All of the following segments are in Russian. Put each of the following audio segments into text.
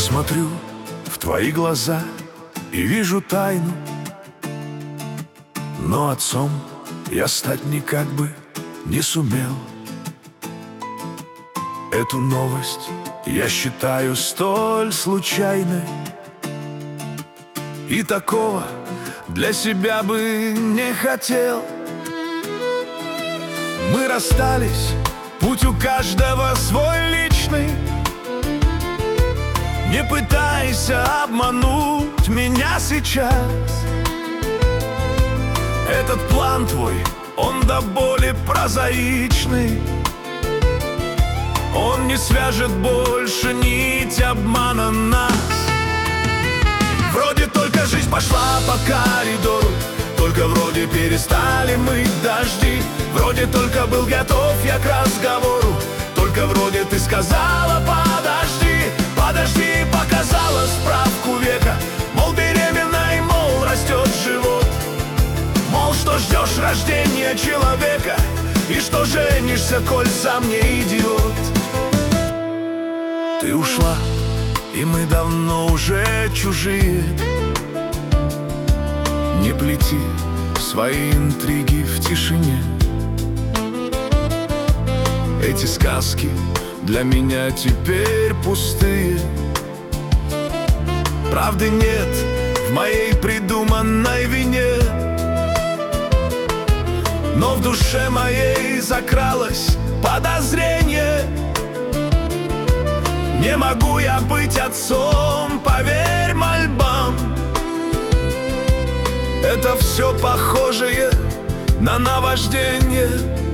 смотрю в твои глаза и вижу тайну, но отцом я стать никак бы не сумел. Эту новость я считаю столь случайной, и такого для себя бы не хотел. Мы расстались, путь у каждого свой личный. Не пытайся обмануть меня сейчас. Этот план твой, он до боли прозаичный. Он не свяжет больше нить обмана нас. Вроде только жизнь пошла по коридору, только вроде перестали мыть дожди. Вроде только был готов я к разговору, только вроде ты сказала подожди. Подожди, показала справку века, мол, беременна и, мол, растет живот. Мол, что ждешь рождения человека, и что женишься, коль сам не идиот. Ты ушла, и мы давно уже чужие. Не плети свои интриги в тишине. Эти сказки для меня теперь пустые. Правды нет в моей придуманной вине, но в душе моей закралось подозрение. Не могу я быть отцом, поверь мольбам. Это все похожее на наваждение.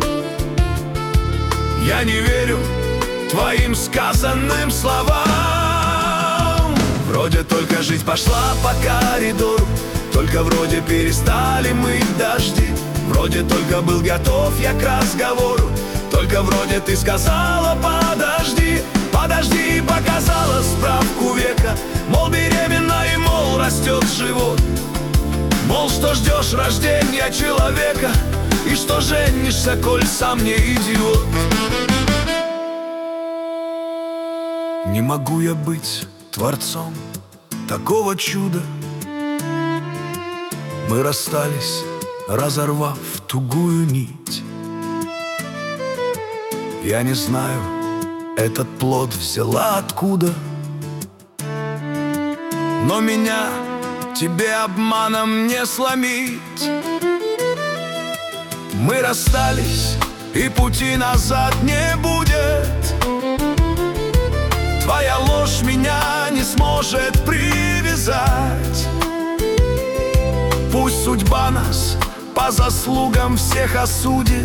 Я не верю твоим сказанным словам. Вроде только жизнь пошла по коридору, только вроде перестали мыть дожди. Вроде только был готов я к разговору, только вроде ты сказала подожди. Подожди, показала справку века, мол, беременна и, мол, растет живот. Мол, что ждешь рождения человека, и что женишься, коль сам не идиот. Не могу я быть творцом такого чуда. Мы расстались, разорвав тугую нить. Я не знаю, этот плод взяла откуда, но меня тебе обманом не сломить. Мы расстались, и пути назад не будет. Твоя ложь меня не сможет привязать. Пусть судьба нас по заслугам всех осудит,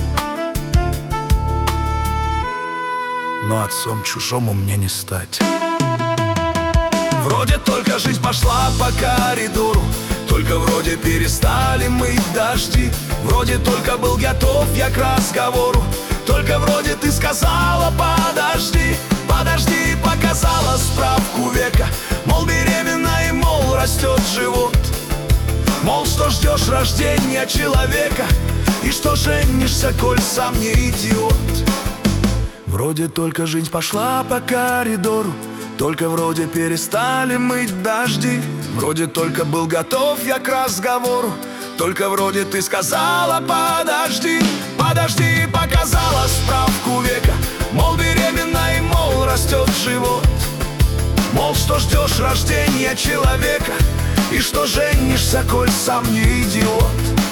но отцом чужому мне не стать. Вроде только жизнь пошла по коридору, только вроде перестали мыть дожди. Вроде только был готов я к разговору, только вроде ты сказала подожди. Подожди, показала справку века, мол, беременна и, мол, растет живот. Мол, что ждешь рождения человека, и что женишься, коль сам не идиот. Вроде только жизнь пошла по коридору, только вроде перестали мыть дожди. Вроде только был готов я к разговору, только вроде ты сказала подожди. Подожди, показала справку века, мол, беременна и, мол, растет живот. Мол, что ждешь рождения человека, и что женишься, коль сам не идиот.